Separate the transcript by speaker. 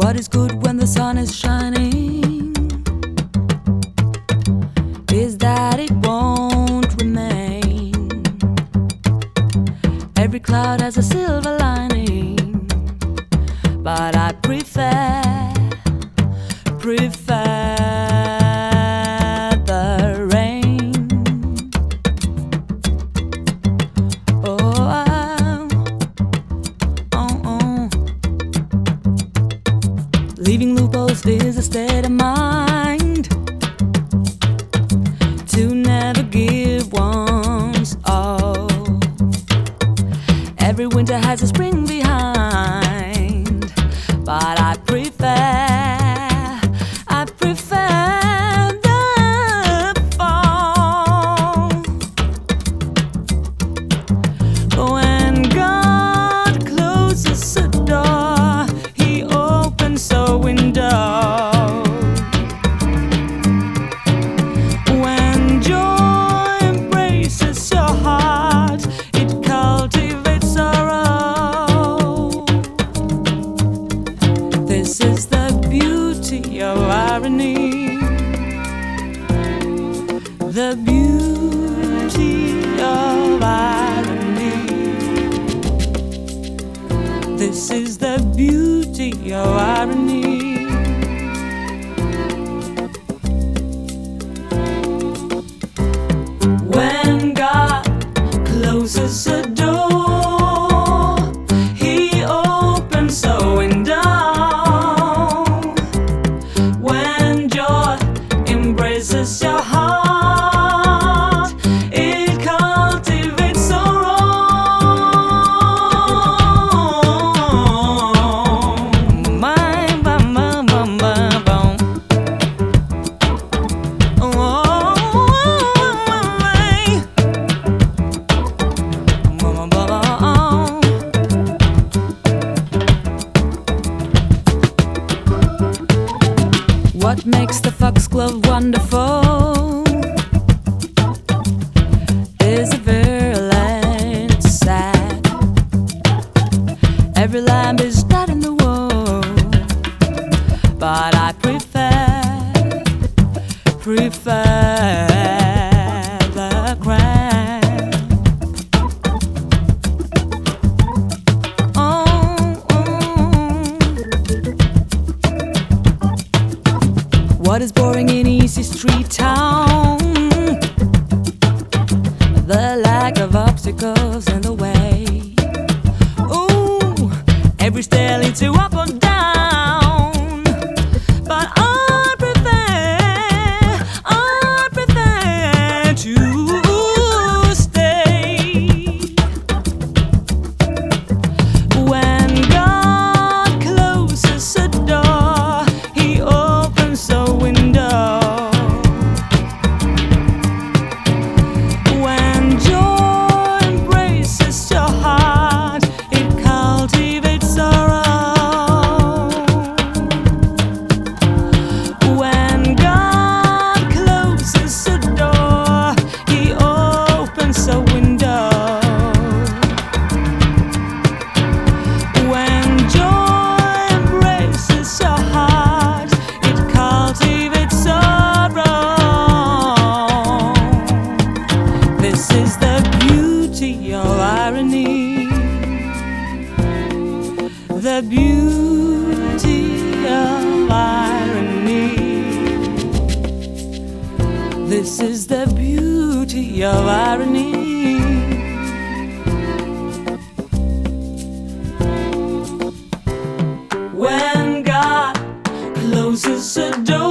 Speaker 1: What is good when the sun is shining is that it won't remain. Every cloud has a silver lining, but I prefer the rain. Leaving loopholes is a state of mind to never give one's all. Every winter has a spring behind, but I prefer the fall. When God closes a door, He opens a window. When joy embraces your heart, it cultivates sorrow. This is the beauty of irony, the beauty of irony. This is the beauty of irony. When God closes a door, He opens a window. When joy embraces your heart, it cultivates sorrow. What makes the foxglove wonderful is a virulent sack. Every lamb is dead in the wool, but I prefer the crack. What is boring in Easy Street Town? The lack of obstacles in the way. Ooh, every stair leads you up or down, but I prefer to stay. When God closes a door, He opens a window. When joy embraces your heart, it cultivates sorrow. When God closes a door, He opens a window. When joy embraces your heart, it cultivates sorrow. This is the beauty of irony, the beauty of irony. This is the beauty of irony. When God closes a door,